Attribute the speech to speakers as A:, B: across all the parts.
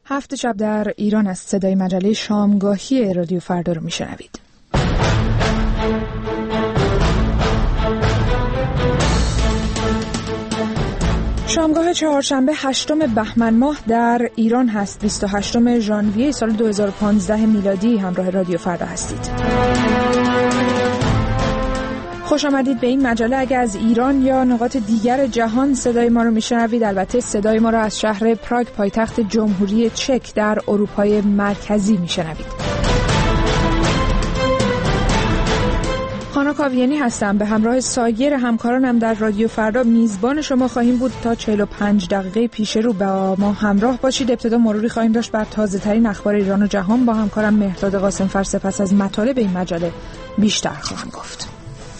A: 7 شب در ایران است. صدای مجله شامگاهی رادیو فردا رو میشنوید. شامگاه چهارشنبه 8 بهمن ماه در ایران هست. 28 ژانویه سال 2015 میلادی همراه رادیو فردا هستید. خوش آمدید به این مجله. اگر از ایران یا نقاط دیگر جهان صدای ما رو میشنوید، البته صدای ما رو از شهر پراگ پایتخت جمهوری چک در اروپای مرکزی میشنوید. خانا کاویانی هستم. به همراه سایر همکارانم در رادیو فردا میزبان شما خواهیم بود تا 45 دقیقه پیش رو با ما همراه باشید. ابتدا مروری خواهیم داشت بر تازه ترین اخبار ایران و جهان با همکارم مهرداد قاسمفر. سپس از مطالب این مجله بیشتر خواهم گفت.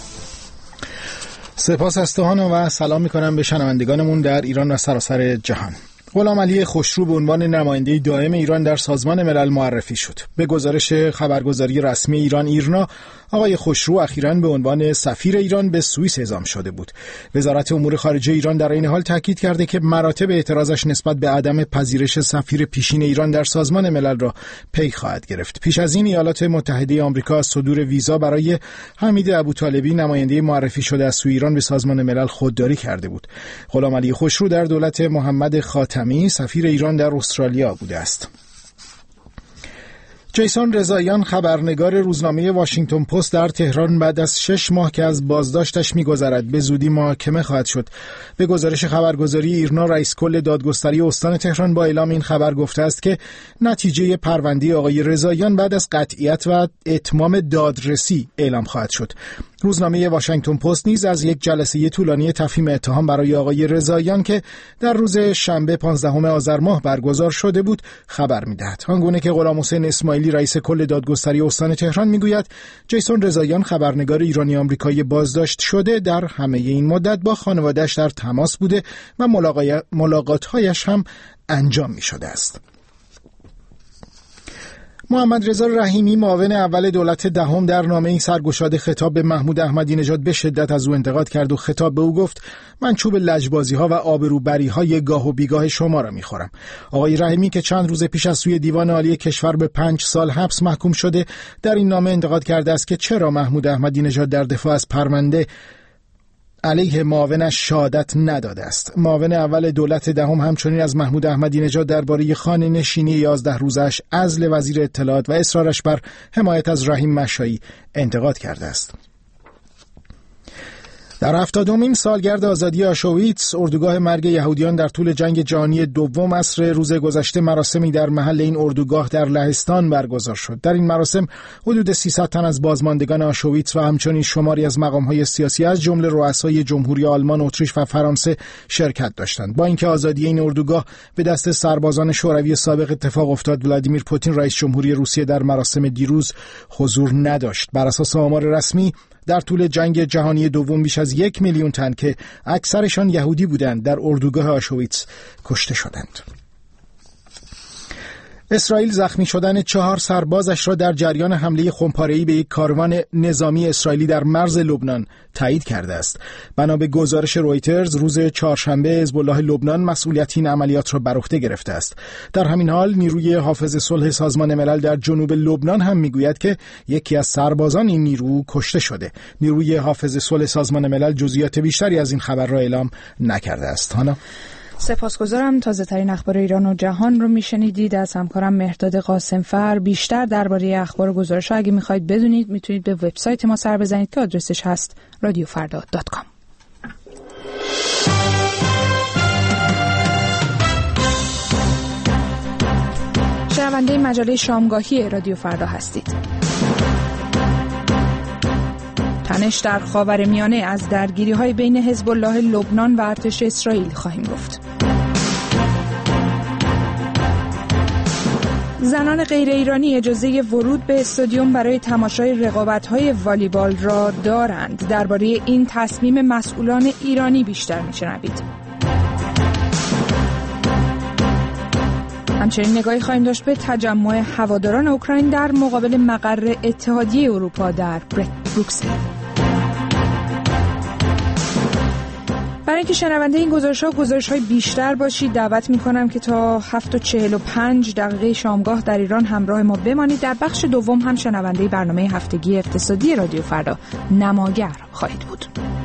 B: سپاس از توهان و سلام میکنم به شنوندگانمون در ایران و سراسر جهان. غلامعلی خوشرو به عنوان نماینده دائم ایران در سازمان ملل معرفی شد. به گزارش خبرگزاری رسمی ایران ایرنا، آقای خوشرو اخیراً به عنوان سفیر ایران به سوئیس اعزام شده بود. وزارت امور خارجه ایران در این حال تاکید کرده که مراتب اعتراضش نسبت به عدم پذیرش سفیر پیشین ایران در سازمان ملل را پی خواهد گرفت. پیش از این ایالات متحده آمریکا از صدور ویزا برای حمید ابوطالبی نماینده معرفی شده از سوی ایران به سازمان ملل خودداری کرده بود. غلامعلی خوشرو در دولت محمد خاتمی سفیر ایران در استرالیا بوده است. جیسون رضاییان خبرنگار روزنامه واشنگتن پست در تهران بعد از 6 ماه که از بازداشتش می‌گذرد به زودی محاکمه خواهد شد. به گزارش خبرگزاری ایرنا، رئیس کل دادگستری استان تهران با اعلام این خبر گفته است که نتیجه پرونده آقای رضاییان بعد از قطعیت و اتمام دادرسی اعلام خواهد شد. روزنامه واشنگتن پست نیز از یک جلسه طولانی تفهیم اتهام برای آقای رضاییان که در روز شنبه 15 آذر ماه برگزار شده بود خبر می‌دهد. آنگونه که غلام حسین اسماعیلی رئیس کل دادگستری استان تهران میگوید جیسون رضاییان خبرنگار ایرانی آمریکایی بازداشت شده در همه این مدت با خانواده‌اش در تماس بوده و ملاقات‌هایش هم انجام می‌شده است. محمد رضا رحیمی معاون اول دولت دهم در نامه‌ای سرگشاد خطاب به محمود احمدی نژاد به شدت از او انتقاد کرد و خطاب به او گفت: من چوب لجبازی‌ها و آبروبری‌های گاه و بیگاه شما را می‌خورم. آقای رحیمی که چند روز پیش از سوی دیوان عالی کشور به 5 سال حبس محکوم شده، در این نامه انتقاد کرده است که چرا محمود احمدی نژاد در دفاع از پرونده علیه معاونش شهادت نداده است. معاون اول دولت دهم همچنین از محمود احمدی نژاد درباره خانه نشینی 11 روزش، عزل وزیر اطلاعات و اصرارش بر حمایت از رحیم مشایی انتقاد کرده است. در 70مین سالگرد آزادی آشویتس، اردوگاه مرگ یهودیان در طول جنگ جهانی دوم عصر روز گذشته مراسمی در محل این اردوگاه در لهستان برگزار شد. در این مراسم حدود 300 تن از بازماندگان آشویتس و همچنین شماری از مقام‌های سیاسی از جمله رؤسای جمهوری آلمان، اتریش و فرانسه شرکت داشتند. با اینکه آزادی این اردوگاه به دست سربازان شوروی سابق اتفاق افتاد، ولادیمیر پوتین رئیس جمهوری روسیه در مراسم دیروز حضور نداشت. بر اساس آمار رسمی در طول جنگ جهانی دوم بیش از 1 میلیون تن که اکثرشان یهودی بودند در اردوگاه آشویتس کشته شدند. اسرائیل زخمی شدن 4 سربازش را در جریان حمله خمپاره‌ای به یک کاروان نظامی اسرائیلی در مرز لبنان تایید کرده است. بنا به گزارش رویترز، روز چهارشنبه حزب الله لبنان مسئولیت این عملیات را بر عهده گرفته است. در همین حال نیروی حافظ صلح سازمان ملل در جنوب لبنان هم میگوید که یکی از سربازان این نیرو کشته شده. نیروی حافظ صلح سازمان ملل جزئیات بیشتری از این خبر را اعلام نکرده است. هانا
A: سپاسگزارم. تازه ترین اخبار ایران و جهان رو میشنیدید از همکارم مهرداد قاسمفر. بیشتر درباره اخبار و گزارش‌ها اگه میخواید بدونید میتونید به وبسایت ما سر بزنید که آدرسش هست radiofarda.com. شنونده مجله شامگاهی رادیو فردا هستید. تنش در خاورمیانه، از درگیری‌های بین حزب الله لبنان و ارتش اسرائیل خواهیم گفت. زنان غیر ایرانی اجازه ورود به استادیوم برای تماشای رقابت‌های والیبال را دارند. درباره این تصمیم مسئولان ایرانی بیشتر می‌شنوید. همچنین نگاهی خواهیم داشت به تجمع هواداران اوکراین در مقابل مقر اتحادیه اروپا در بروکسل. برای اینکه شنونده این گزارش‌های بیشتر باشید دعوت می‌کنم که تا 7:45 شامگاه در ایران همراه ما بمانید. در بخش دوم هم شنونده برنامه هفتگی اقتصادی رادیو فردا نماگر خواهید بود.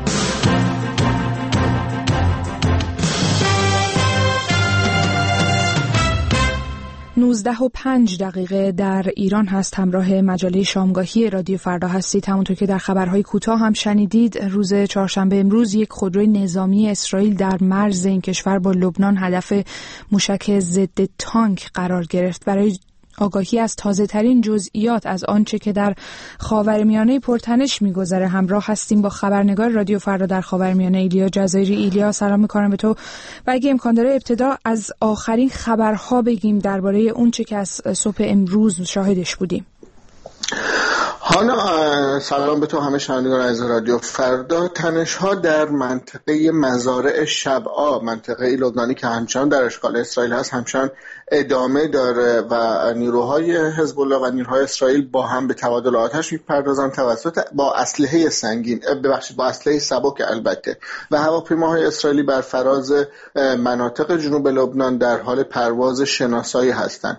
A: 19:05 در ایران هست. همراه مجله شامگاهی رادیو فردا هستید. همونطور که در خبرهای کوتاه هم شنیدید، روز چهارشنبه امروز یک خودروی نظامی اسرائیل در مرز این کشور با لبنان هدف موشک ضد تانک قرار گرفت. برای آگاهی از تازه‌ترین جزئیات از آنچه که در خاورمیانه پرتنش می‌گذره همراه هستیم با خبرنگار رادیو فردا در خاورمیانه ایلیا جزایری. ایلیا، سلام می‌کنم به تو و اگه امکان داره ابتدا از آخرین خبرها بگیم درباره اونچه که از صبح امروز شاهدش بودیم.
C: حالا سلام به تو همه شنوندگان از رادیو فردا. تنش‌ها در منطقه مزارع شبعا، منطقه لبنانی که همچنان در اشغال اسرائیل هست، همچنان ادامه داره و نیروهای حزب الله و نیروهای اسرائیل با هم به تبادل آتش می‌پردازن با اسلحه سنگین، با اسلحه سبک البته، و هواپیماهای اسرائیلی بر فراز مناطق جنوب لبنان در حال پرواز شناسایی هستند.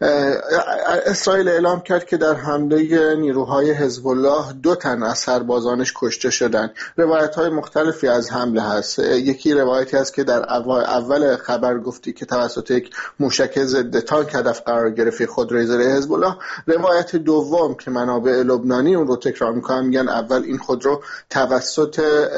C: اسرائیل اعلام کرد که در حمله نیروهای حزب الله 2 تن از سربازانش کشته شدند. روایت‌های مختلفی از حمله هست. یکی روایتی است که در اول خبر گفتی که توسط یک موشک ضد تانک هدف قرار گرفت خودروی زیر حزب الله. روایت دوم که منابع لبنانی اون رو تکرار می‌کنن، میگن اول این خودرو توسط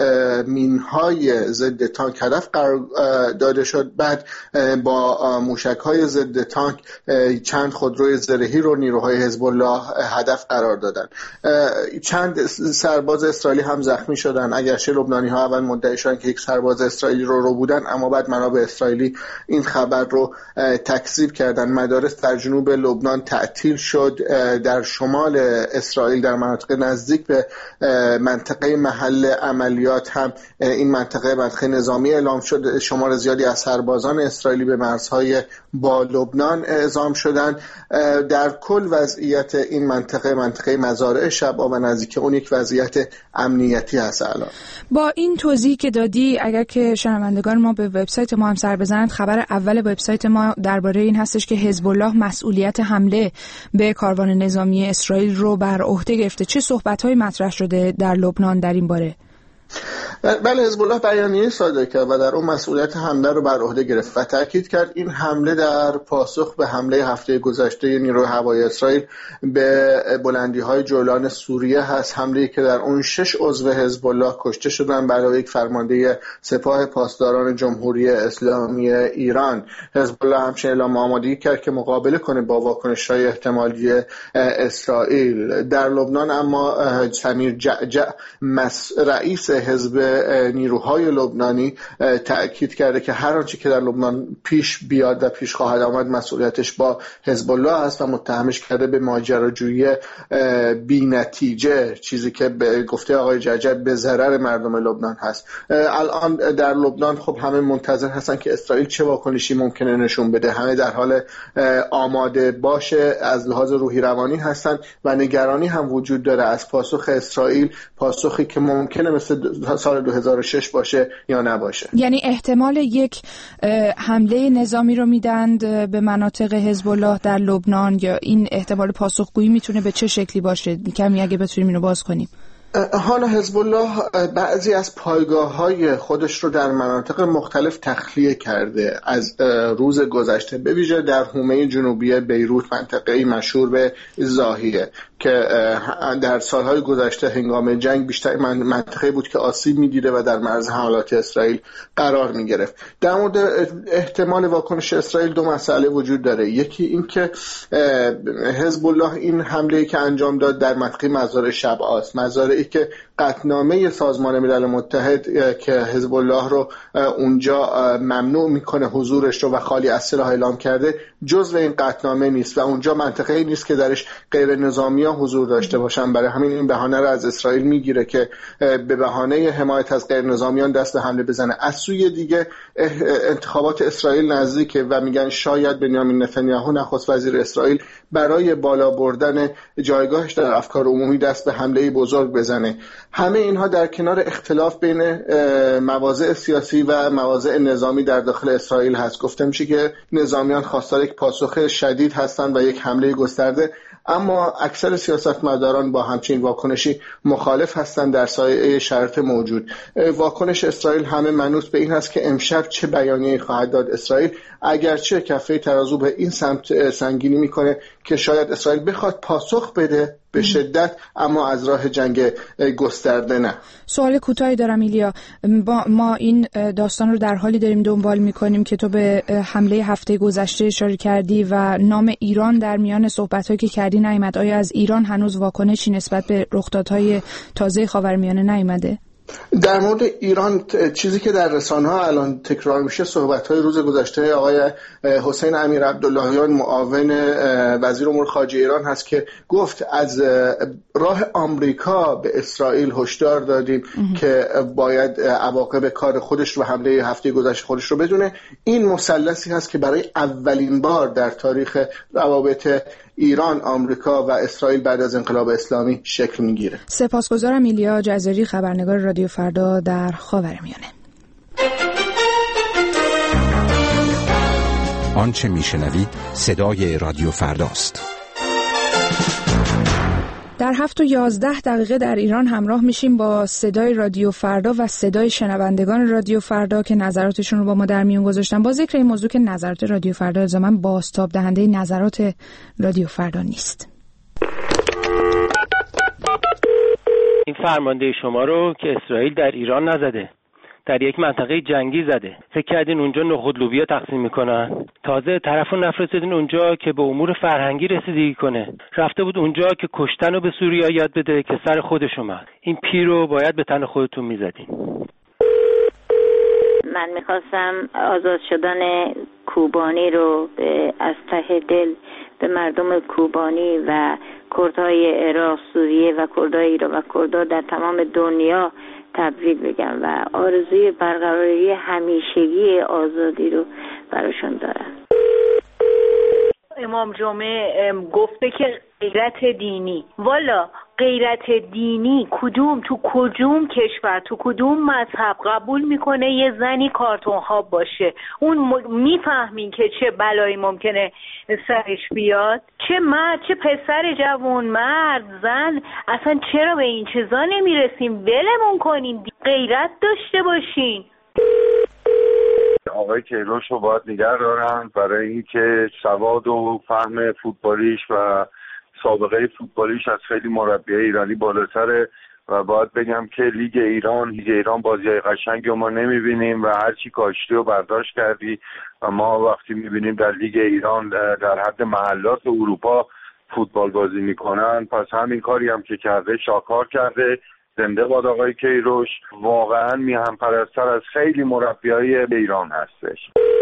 C: مین‌های ضد تانک هدف قرار داده شد، بعد با موشک‌های ضد تانک چند خودروی زرهی رو نیروهای حزب الله هدف قرار دادن. چند سرباز اسرائیلی هم زخمی شدن، اگرچه لبنانی‌ها اول مدعی شدن که یک سرباز اسرائیلی رو بودن، اما بعد منابع اسرائیلی این خبر رو تکذیب کردن. مدارس در جنوب لبنان تعطیل شد. در شمال اسرائیل در مناطق نزدیک به منطقه محل عملیات هم این منطقه نظامی اعلام شد. شمار زیادی از سربازان اسرائیلی به مرزهای با لبنان اعزام شدند. در کل وضعیت این منطقه مزارع شبعا و نزدیک اون یک وضعیت امنیتی هست الان.
A: با این توضیحی که دادی، اگر که شنوندگان ما به وبسایت ما هم سر بزنند، خبر اول وبسایت ما درباره این هستش که حزب الله مسئولیت حمله به کاروان نظامی اسرائیل رو بر عهده گرفته. چه صحبت‌هایی مطرح شده در لبنان در این باره؟
C: بله، حزب الله بیانیه صادر کرد و در اون مسئولیت حمله رو بر عهده گرفت و تاکید کرد این حمله در پاسخ به حمله هفته گذشته نیروی هوایی اسرائیل به بلندی‌های جولان سوریه هست، حمله‌ای که در اون 6 عضو حزب الله کشته شدن علاوه یک فرمانده سپاه پاسداران جمهوری اسلامی ایران. حزب الله همچنین اعلام آمادگی کرد که مقابله کنه با واکنش‌های احتمالی اسرائیل در لبنان. اما سمیر جعجع رئیس حزب نیروهای لبنانی تأکید کرده که هر آنچه که در لبنان پیش بیاد و پیش خواهد آمد مسئولیتش با حزب الله است و متهمش کرده به ماجراجویی بی‌نتیجه، چیزی که به گفته آقای جعجع به ضرر مردم لبنان هست. الان در لبنان خب همه منتظر هستن که اسرائیل چه واکنشی ممکنه نشون بده. همه در حال آماده باشه از لحاظ روحی روانی هستن و نگرانی هم وجود داره از پاسخ اسرائیل، پاسخی که ممکنه مثل سال 2006 باشه یا نباشه.
A: یعنی احتمال یک حمله نظامی رو میدند به مناطق حزب الله در لبنان، یا این احتمال پاسخگویی میتونه به چه شکلی باشه؟ کمی اگه بتونیم اینو باز کنیم.
C: حالا حزب الله بعضی از پایگاه‌های خودش رو در مناطق مختلف تخلیه کرده از روز گذشته، به ویژه در حومه جنوبی بیروت، منطقه‌ای مشهور به زاهیه که در سالهای گذشته هنگام جنگ بیشتر منطقه بود که آسیب می‌دیده و در معرض حملات اسرائیل قرار می‌گرفت. در مورد احتمال واکنش اسرائیل 2 مسئله وجود داره. یکی این که حزب الله این حمله‌ای که انجام داد در منطقه مزارع شبعا است، مزارعی که قطعنامه سازمان ملل متحد که حزب الله رو اونجا ممنوع میکنه حضورش رو و خالی از سلاح اعلام کرده جزو این قطعنامه نیست و اونجا منطقه‌ای نیست که درش غیر نظامی‌ها حضور داشته باشن. برای همین این بهانه رو از اسرائیل میگیره که به بهانه حمایت از غیر نظامیان دست به حمله بزنه. از سوی دیگه انتخابات اسرائیل نزدیکه و میگن شاید بنیامین نتانیاهو نخست وزیر اسرائیل برای بالا بردن جایگاهش در افکار عمومی دست به حمله بزرگ بزنه. همه اینها در کنار اختلاف بین مواضع سیاسی و مواضع نظامی در داخل اسرائیل هست. گفته میشه که نظامیان خواستار یک پاسخ شدید هستند و یک حمله گسترده، اما اکثر سیاستمداران با همچین واکنشی مخالف هستند در سایه شرط موجود. واکنش اسرائیل همه منوط به این هست که امشب چه بیانیه‌ای خواهد داد اسرائیل، اگرچه کفه ترازو به این سمت سنگینی میکنه که شاید اسرائیل بخواد پاسخ بده به شدت، اما از راه جنگ گسترده نه.
A: سوال کوتاهی دارم ایلیا، ما این داستان رو در حالی داریم دنبال میکنیم که تو به حمله هفته گذشته اشاره کردی و نام ایران در میان صحبت‌هایی که کردی نیامد. آیا از ایران هنوز واکنشی نسبت به رخدادهای تازه خاورمیانه نیامده؟
C: در مورد ایران چیزی که در رسانه‌ها الان تکرار میشه صحبت‌های روز گذشته آقای حسین امیر عبداللهیان معاون وزیر امور خارجه ایران هست که گفت از راه آمریکا به اسرائیل هشدار دادیم که باید عواقب کار خودش و حمله هفته گذشته خودش رو بدونه. این مثلثی هست که برای اولین بار در تاریخ روابط ایران، آمریکا و اسرائیل بعد از انقلاب اسلامی شکل میگیره.
A: سپاسگزارم ایلیا جزاری، خبرنگار رادیو فردا در خاورمیانه.
D: آنچه میشنوید صدای رادیو فرداست.
A: در 7 و 11 دقیقه در ایران همراه میشیم با صدای رادیو فردا و صدای شنوندگان رادیو فردا که نظراتشون رو با ما در میون گذاشتن. با ذکر این موضوع که نظرات رادیو فردا الزاماً بازتاب دهنده نظرات رادیو فردا نیست.
E: این فرمانده شما رو که اسرائیل در ایران نزده، در یک منطقه جنگی زده. فکر کردین اونجا نخود لوبیا تقسیم میکنن؟ تازه طرفو نفرستادین اونجا که به امور فرهنگی رسیدگی کنه. رفته بود اونجا که کشتن رو به سوریا یاد بده که سر خودش اومد. این پیر رو باید به تن خودتون میزدین.
F: من میخواستم آزاد شدن کوبانی رو از ته دل به مردم کوبانی و کردهای عراق، سوریه و کردهای ایران و کردها در تمام دنیا تبریک بگم و آرزوی برقراری همیشگی آزادی رو براشون دارم.
G: امام جمعه گفته که غیرت دینی، والا غیرت دینی تو کدوم کشور تو کدوم مذهب قبول میکنه یه زنی کارتون خواب باشه؟ اون میفهمین که چه بلایی ممکنه سرش بیاد؟ چه مرد، چه پسر جوان، مرد، زن، اصلا چرا به این چیزا نمیرسیم؟ ولمون کنین، غیرت داشته باشین.
H: آقای کیروش رو باید نگه دارن برای اینکه سواد و فهم فوتبالیش و سابقه فوتبالیش از خیلی مربیای ایرانی بالاتره و باید بگم که لیگ ایران بازیای قشنگی ما نمیبینیم و هرچی کاشتی و برداشت کردی و ما وقتی میبینیم در لیگ ایران در حد محلات اروپا فوتبال بازی میکنن، پس همین کاری هم که کرده شاکار کرده. زنده باد آقای کیروش، واقعا میهم پرستر از خیلی مربیای ایران هستش.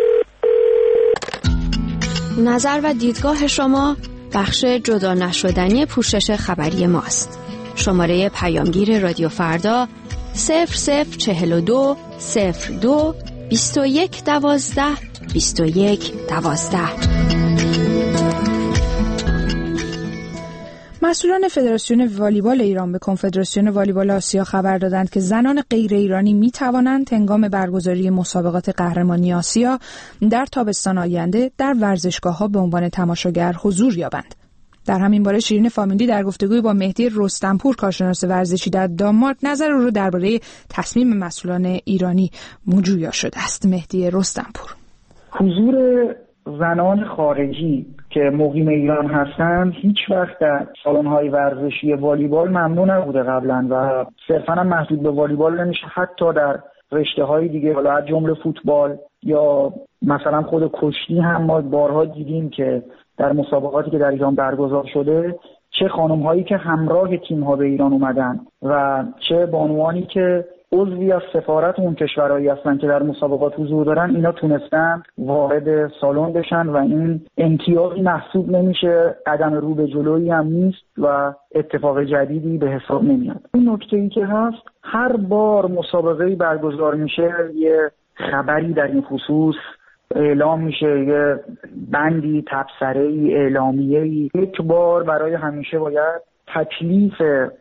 I: نظر و دیدگاه شما بخش جدا نشدنی پوشش خبری ماست. شماره پیامگیر رادیو فردا 0042 02 21 12 21 12.
A: مسئولان فدراسیون والیبال ایران به کنفدراسیون والیبال آسیا خبر دادند که زنان غیر ایرانی می توانند هنگام برگزاری مسابقات قهرمانی آسیا در تابستان آینده در ورزشگاه‌ها به عنوان تماشاگر حضور یابند. در همین باره شیرین فامیلی در گفتگوی با مهدی رستمپور کارشناس ورزشی در دانمارک نظر او را درباره تصمیم مسئولان ایرانی مجویا شده است. مهدی رستمپور:
J: حضور زنان خارجی که مقیم ایران هستند هیچ وقت در سالن‌های ورزشی والیبال ممنوع نبوده قبلا و صرفاً هم محدود به والیبال نمیشه، حتی در رشته‌های دیگه، حالا از جمله فوتبال یا مثلا خود کشتی هم ما بارها دیدیم که در مسابقاتی که در ایران برگزار شده چه خانم‌هایی که همراه تیم‌ها به ایران اومدن و چه بانوانی که عضوی از سفارت اون کشورهایی هستن که در مسابقات حضور دارن، اینا تونستن وارد سالن بشن و این امتیازی محسوب نمیشه، قدم رو به جلویی هم نیست و اتفاق جدیدی به حساب نمیاد. این نکته‌ای که هست، هر بار مسابقه‌ای برگزار میشه یه خبری در این خصوص اعلام میشه، یه بندی تبصره‌ای اعلامیه‌ای. یک بار برای همیشه باید تکلیف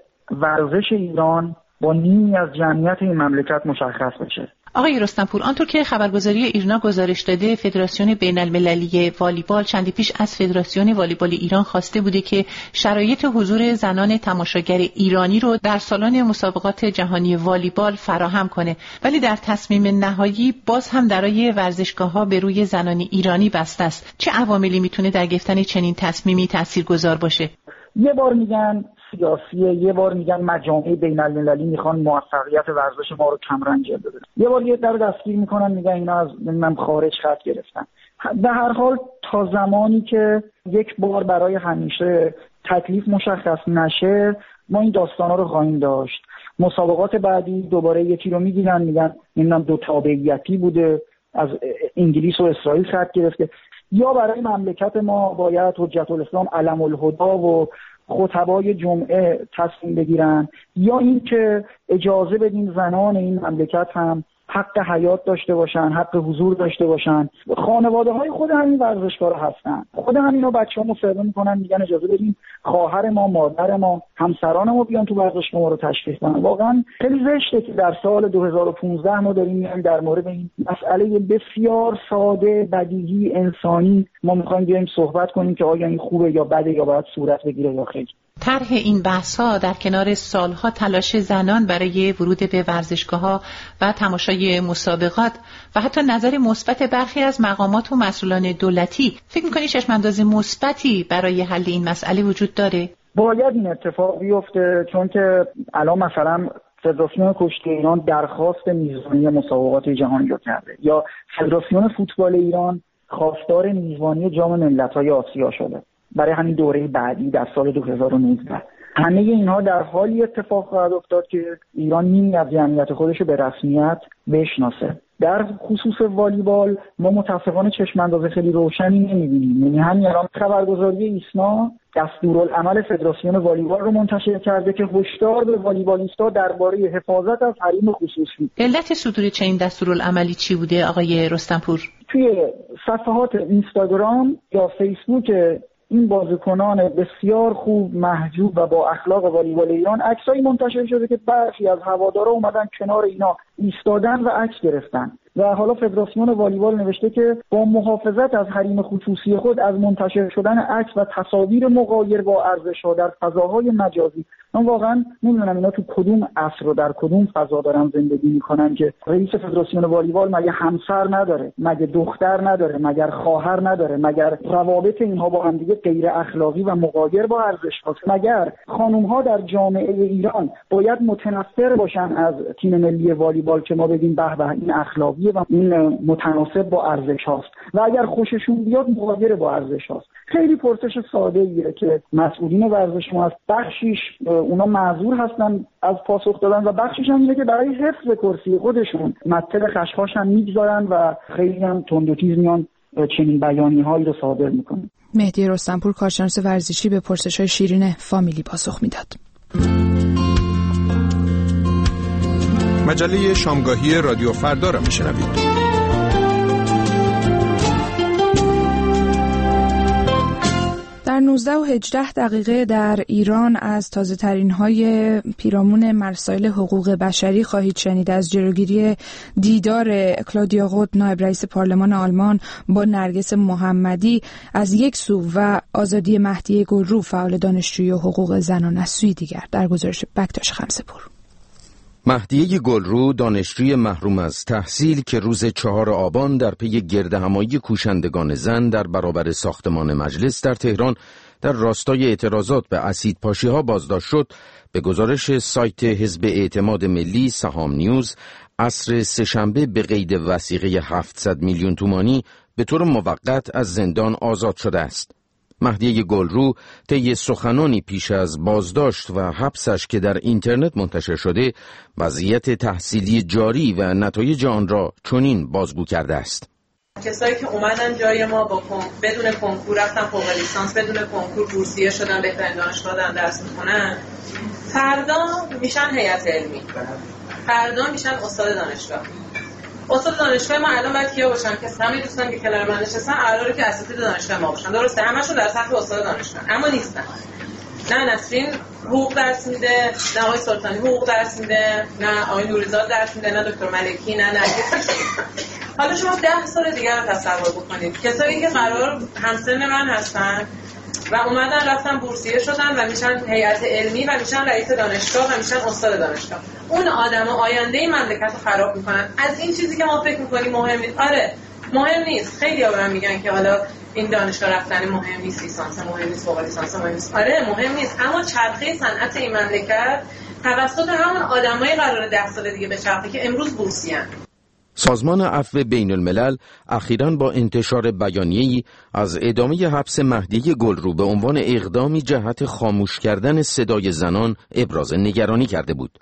J: ورزش ایران با نیمی از جمعیت این مملکت مشخص بشه.
K: آقای رستمپور، آنطور که خبرگزاری ایرنا گزارش داده، فدراسیون بین‌المللی والیبال چندی پیش از فدراسیون والیبال ایران خواسته بوده که شرایط حضور زنان تماشاگر ایرانی رو در سالن مسابقات جهانی والیبال فراهم کنه، ولی در تصمیم نهایی باز هم درای ورزشگاه‌ها به روی زنان ایرانی بسته است. چه عواملی میتونه در گرفتن چنین تصمیمی تاثیرگذار باشه؟
J: یه بار میگن سیاسیه، یه بار میگن مجامع بین‌المللی میخوان موفقیت ورزش ما رو کمرنگ بدن، یه بار یه در دستگیر میکنن میگن اینا از من خارج خط گرفتن. به هر حال تا زمانی که یک بار برای همیشه تکلیف مشخص نشه ما این داستانا رو خواهیم داشت. مسابقات بعدی دوباره یکی رو میگیرن میگن نمیدونم دو تابعیتی بوده، از انگلیس و اسرائیل خط گرفته، یا برای مملکت ما باید حجت الاسلام علم الهدا و خطبای جمعه تصمیم بگیرن، یا این که اجازه بدیم زنان این مملکت هم حق حیات داشته باشن، حق حضور داشته باشن. خانواده های خود همین ورزشکارا هستن، خود همینا بچه‌ها مصاحبه میکنن میگن اجازه بدیم خواهر ما، مادر ما، همسران ما بیان تو ورزشگاه ما رو تشریف کنن. واقعا خیلی زشته که در سال 2015 ما داریم میایم در مورد این مسئله بسیار ساده، بدیهی، انسانی ما میخوایم بیایم صحبت کنیم که آیا این خوبه یا بده یا باید صورت بگیره یا خیر.
K: طرح این بحث‌ها در کنار سالها تلاش زنان برای ورود به ورزشگاه‌ها و تماشای مسابقات و حتی نظر مثبت برخی از مقامات و مسئولان دولتی، فکر می‌کنی چشم‌انداز مثبتی برای حل این مسئله وجود داره؟
J: باید این اتفاق بیفته، چون که الان مثلا فدراسیون کشتی ایران درخواست میزبانی مسابقات جهانی رو کرده، یا فدراسیون فوتبال ایران خواستار میزبانی جام ملت‌های آسیا شده برای همین دوره بعدی در سال 2019. همه اینها در حالی اتفاق خواهد افتاد که ایران نیمی از جمعیت خودش رو به رسمیت بشناسه. در خصوص والیبال ما متاسفانه چشم‌انداز خیلی روشنی نمی‌بینیم. یعنی همین الان خبرگزاری ایسنا دستورالعمل فدراسیون والیبال رو منتشر کرده که هشدار به والیبالیست‌ها درباره حفاظت از حریم خصوصی.
K: علت صدور چنین دستورالعملی چی بوده آقای رستمپور؟
J: توی صفحات اینستاگرام یا فیسبوک این بازیکنان بسیار خوب، محجوب و با اخلاق والیبال ایران عکسایی منتشر شده که برخی از هوادارا اومدن کنار اینا ایستادن و عکس گرفتن و حالا فدراسیون والیبال نوشته که با محافظت از حریم خصوصی خود از منتشر شدن عکس و تصاویر مغایر با ارزش‌ها در فضاهای مجازی. من واقعا نمیدونم اینا تو کدوم عصر و در کدوم فضا دارن زندگی میکنن که رئیس فدراسیون والیبال مگه همسر نداره، مگه دختر نداره، مگر خواهر نداره، مگر روابط اینها با هم دیگه غیر اخلاقی و مغایر با ارزش هاست، مگر خانم‌ها در جامعه ایران باید متنفر باشن از تیم ملی والیبال که ما بگیم به به این اخلاقیه و این متناسب با ارزش هاست و اگر خوششون بیاد مغایر با ارزش هاست. خیلی پرسش ساده ایه که مسئولین ورزش ما از بخشیش اونا معذور هستن از پاسخ دادن و بخشیش هم اینه که برای حفظ کرسی خودشون مطلب خشخاش هم میگذارن و خیلی هم تند و تیز میان چنین بیانی هایی رو صادر میکنن.
A: مهدی رستمپور، کارشناس ورزشی، به پرسش‌های شیرین فامیلی پاسخ میداد.
D: مجله شامگاهی رادیو فردا را میشنوید.
A: در 19 و 18 دقیقه در ایران از تازه ترین های پیرامون مسائل حقوق بشری خواهید شنید. از جلوگیری دیدار کلودیا غوت، نایب رئیس پارلمان آلمان، با نرگس محمدی از یک سو و آزادی مهدیه گلرو، فعال دانشجویی و حقوق زنان، از سوی دیگر، در گزارش بکتاش خمسه‌پور.
L: مهدیه گلرو، دانشجوی محروم از تحصیل که روز 4 آبان در پی گردهمایی کوشندگان زن در برابر ساختمان مجلس در تهران در راستای اعتراضات به اسیدپاشی‌ها بازداشت شد، به گزارش سایت حزب اعتماد ملی سهام نیوز عصر سه‌شنبه به قید وثیقه 700 میلیون تومانی به طور موقت از زندان آزاد شده است. مهدی گلرو طی سخنانی پیش از بازداشت و حبسش که در اینترنت منتشر شده، وضعیت تحصیلی جاری و نتایج آن را چنین بازگو کرده است.
M: کسایی که اومدن جای ما بدون کنکور رفتن فوق لیسانس، بدون کنکور بورسیه شدن، بهترین دانشگاه دارن درس میکنن، فردا میشن هیئت علمی، فردا میشن استاد دانشگاه. استاد دانشگاه ما الان باید کیا باشن؟ که همه دوستان که کنار من نشستن قراره که اساتید دانشگاه ما باشن. درسته همشون در سطح استاد دانشگاه، اما نیستن. نه نسرین حقوق درس میده، نه آقای سلطانی حقوق درس میده، نه آقای نوریزاد درس میده، نه دکتر ملکی، نه نرگس. حالا شما 10 سال دیگه رو تصور بکنید، کسایی که قرار همسن من هستن و اومدن رفتن بورسیه شدن و میشن هیئت علمی و میشن رئیس دانشگاه و میشن استاد دانشگاه، اون آدما آینده این مملکت رو خراب میکنن. از این چیزی که ما فکر میکنیم مهم نیست، آره مهم نیست. خیلی ها برام میگن که حالا این دانشگاه رفتن مهم نیست، لیسانس مهم نیست، فوق لیسانس مهم نیست. آره مهم نیست، اما چرخه صنعت این مملکت توسط همون آدمای قرار 10 سال دیگه بچرخه که امروز بورسیان.
L: سازمان عفو بین الملل اخیراً با انتشار بیانیه‌ای از ادامه حبس مهدی گلرو به عنوان اقدامی جهت خاموش کردن صدای زنان ابراز نگرانی کرده بود.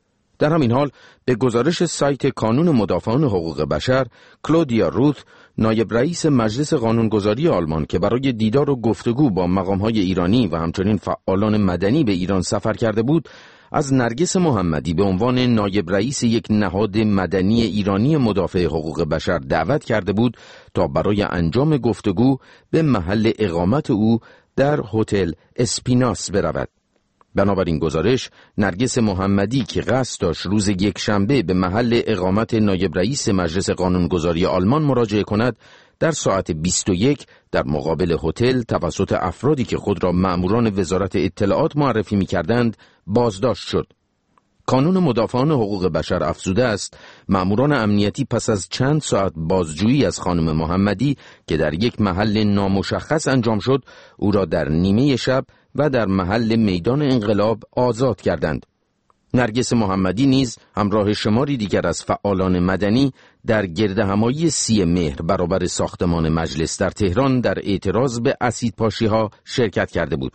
L: در همین حال به گزارش سایت کانون مدافعان حقوق بشر، کلودیا روت، نایب رئیس مجلس قانونگذاری آلمان که برای دیدار و گفتگو با مقام‌های ایرانی و همچنین فعالان مدنی به ایران سفر کرده بود، از نرگس محمدی به عنوان نایب رئیس یک نهاد مدنی ایرانی مدافع حقوق بشر دعوت کرده بود تا برای انجام گفتگو به محل اقامت او در هتل اسپیناس برود. بنابراین گزارش، نرگس محمدی که قصد داشت روز یکشنبه به محل اقامت نایب رئیس مجلس قانونگذاری آلمان مراجعه کند، در ساعت 21 در مقابل هتل توسط افرادی که خود را مأموران وزارت اطلاعات معرفی می‌کردند بازداشت شد. کانون مدافعان حقوق بشر افزوده است مأموران امنیتی پس از چند ساعت بازجویی از خانم محمدی که در یک محل نامشخص انجام شد، او را در نیمه شب و در محل میدان انقلاب آزاد کردند. نرگس محمدی نیز همراه شماری دیگر از فعالان مدنی در گردهمایی 30 مهر برابر ساختمان مجلس در تهران در اعتراض به اسیدپاشی‌ها شرکت کرده بود.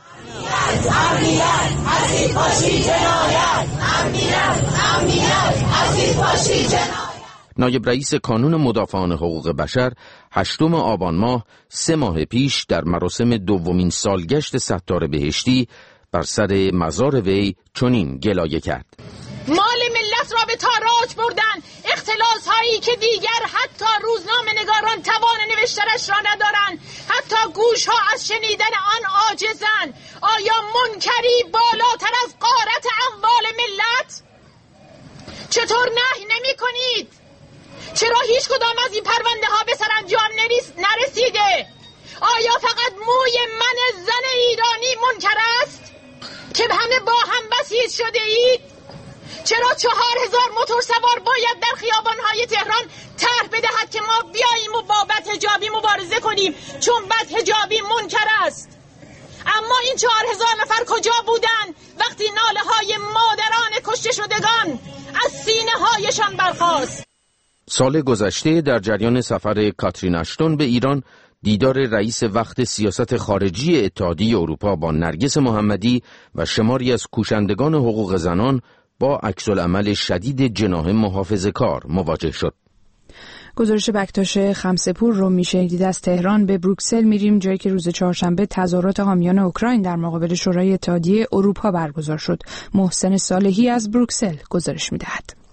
L: نایب رئیس کانون مدافعان حقوق بشر 8 آبان ماه 3 ماه پیش در مراسم دومین سالگشت ستار بهشتی بر سر مزار وی چنین گلایه کرد:
N: مال ملت را به تاراج بردن، اختلاس هایی که دیگر حتی روزنامه‌نگاران توان نوشتنش را ندارند، حتی گوش ها از شنیدن آن عاجزند. آیا منکری بالاتر از غارت اموال ملت؟ چطور نهی نمی کنید؟ چرا هیچ کدام از این پرونده ها به سرانجام نرسیده؟ آیا فقط موی من زن ایرانی منکر است که همه با هم بسیج شده اید؟ چرا 4000 موتور سوار باید در خیابان‌های تهران طرح بدهد که ما بیاییم و با بدحجابی مبارزه کنیم چون بدحجابی منکر است؟ اما این 4000 نفر کجا بودند وقتی ناله‌های مادران کشته شدگان از سینه‌هایشان برخاست؟
L: سال گذشته در جریان سفر کاترین اشتون به ایران، دیدار رئیس وقت سیاست خارجی اتحادیه اروپا با نرگس محمدی و شماری از کوشندگان حقوق زنان با عکس‌العمل شدید جناح محافظه‌کار مواجه شد.
A: گزارش بکتاش خمسه‌پور رو میشنیدید. از تهران به بروکسل میریم، جایی که روز چهارشنبه تظاهرات حامیان اوکراین در مقابل شورای اتحادیه اروپا برگزار شد. محسن صالحی از بروکسل گزارش میدهد.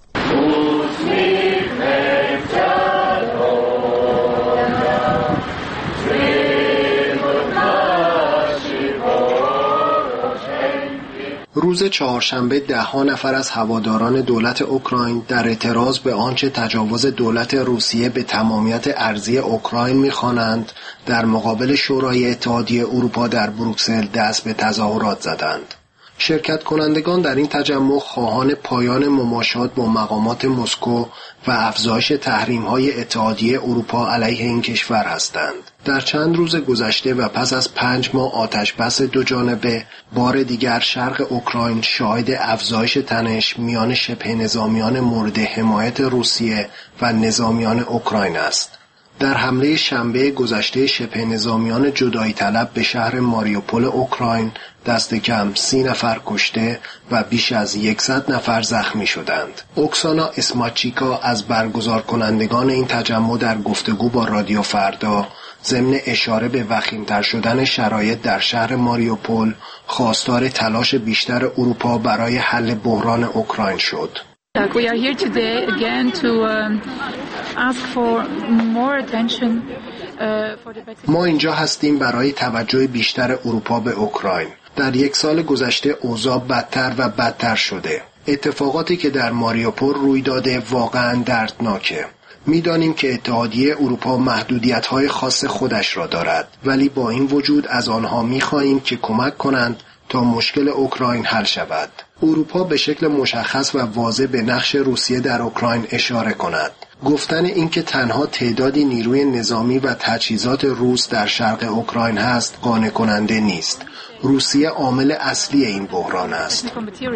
O: روز چهارشنبه 10 نفر از هواداران دولت اوکراین در اعتراض به آنچه تجاوز دولت روسیه به تمامیت ارضی اوکراین می‌خوانند در مقابل شورای اتحادیه اروپا در بروکسل دست به تظاهرات زدند. شرکت کنندگان در این تجمع خواهان پایان مماشات با مقامات مسکو و افزایش تحریم‌های اتحادیه اروپا علیه این کشور هستند. در چند روز گذشته و پس از 5 ماه آتش‌بس دو جانبه، بار دیگر شرق اوکراین شاهد افزایش تنش میان شبه نظامیان مورد حمایت روسیه و نظامیان اوکراین است. در حمله شنبه گذشته شبه نظامیان جدایی طلب به شهر ماریوپول اوکراین دست کم 30 نفر کشته و بیش از 100 نفر زخمی شدند. اوکسانا اسماچیکا از برگزار کنندگان این تجمع در گفتگو با رادیو فردا ضمن اشاره به وخیم‌تر شدن شرایط در شهر ماریوپول خواستار تلاش بیشتر اروپا برای حل بحران اوکراین شد.
P: We are here today again to ask for more attention
O: ما اینجا هستیم برای توجه بیشتر اروپا به اوکراین. در 1 سال گذشته اوضاع بدتر و بدتر شده. اتفاقاتی که در ماریوپول روی داده واقعاً دردناکه. می‌دانیم که اتحادیه اروپا محدودیت‌های خاص خودش را دارد، ولی با این وجود از آنها می‌خواهیم که کمک کنند تا مشکل اوکراین حل شود. اروپا به شکل مشخص و واضح به نقش روسیه در اوکراین اشاره کند. گفتن اینکه تنها تعدادی نیروی نظامی و تجهیزات روس در شرق اوکراین هست قانع کننده نیست. روسیه عامل اصلی این بحران است.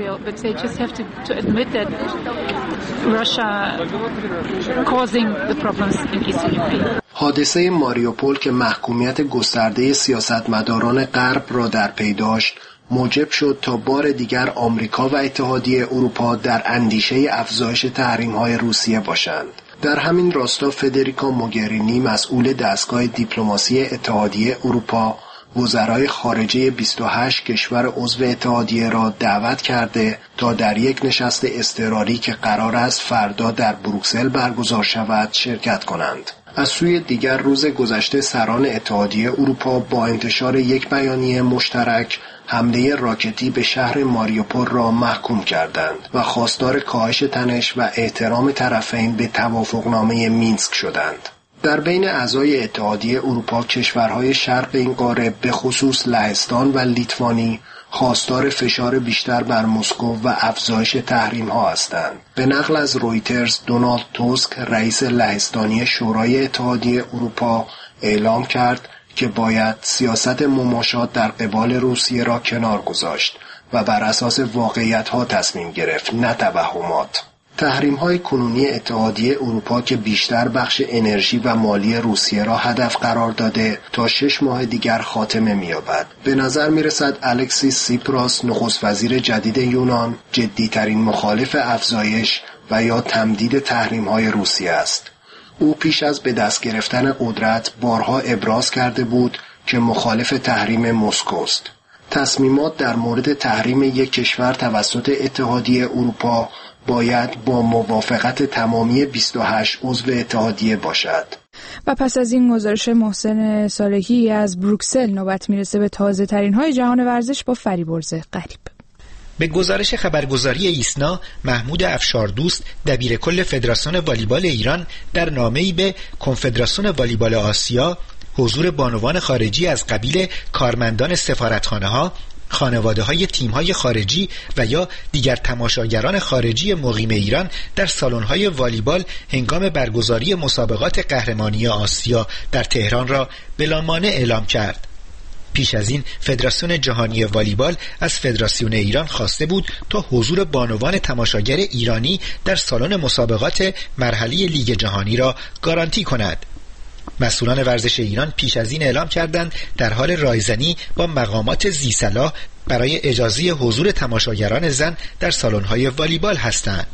O: حادثه ماریوپول که محکومیت گسترده سیاستمداران غرب را در پی داشت، موجب شد تا بار دیگر آمریکا و اتحادیه اروپا در اندیشه افزایش تحریم‌های روسیه باشند. در همین راستا فدریکا موگرینی مسئول دستگاه دیپلماسی اتحادیه اروپا وزرای خارجه 28 کشور عضو اتحادیه را دعوت کرده تا در یک نشست اضطراری که قرار است فردا در بروکسل برگزار شود شرکت کنند. از سوی دیگر روز گذشته سران اتحادیه اروپا با انتشار یک بیانیه مشترک حمله راکتی به شهر ماریوپول را محکوم کردند و خواستار کاهش تنش و احترام طرفین به توافقنامه مینسک شدند. در بین اعضای اتحادیه اروپا کشورهای شرق این قاره به خصوص لهستان و لیتوانی خواستار فشار بیشتر بر مسکو و افزایش تحریم‌ها هستند. به نقل از رویترز دونالد توسک رئیس لهستانی شورای اتحادیه اروپا اعلام کرد که باید سیاست مماشات در قبال روسیه را کنار گذاشت و بر اساس واقعیت‌ها تصمیم گرفت، نه توهمات. تحریم‌های کنونی اتحادیه اروپا که بیشتر بخش انرژی و مالی روسیه را هدف قرار داده تا 6 ماه دیگر خاتمه می‌یابد. به نظر می‌رسد الکسیس سیپراس نخست وزیر جدید یونان جدی‌ترین مخالف افزایش و یا تمدید تحریم‌های روسیه است. او پیش از به دست گرفتن قدرت بارها ابراز کرده بود که مخالف تحریم مسکو است. تصمیمات در مورد تحریم یک کشور توسط اتحادیه اروپا باید با موافقت تمامی 28 عضو اتحادیه باشد.
A: و پس از این گزارش محسن صالحی از بروکسل نوبت میرسه به تازه ترین های جهان ورزش با فریبرز غریب.
Q: به گزارش خبرگزاری ایسنا، محمود افشاردوست دبیرکل فدراسیون والیبال ایران در نامه‌ای به کنفدراسیون والیبال آسیا حضور بانوان خارجی از قبیل کارمندان سفارتخانه‌ها، خانواده‌های تیم‌های خارجی و یا دیگر تماشاگران خارجی مقیم ایران در سالن‌های والیبال هنگام برگزاری مسابقات قهرمانی آسیا در تهران را بلامانع اعلام کرد. پیش از این فدراسیون جهانی والیبال از فدراسیون ایران خواسته بود تا حضور بانوان تماشاگر ایرانی در سالن مسابقات مرحله لیگ جهانی را گارانتی کند. مسئولان ورزش ایران پیش از این اعلام کردند در حال رایزنی با مقامات ذی‌صلاح برای اجازه حضور تماشاگران زن در سالن‌های والیبال هستند.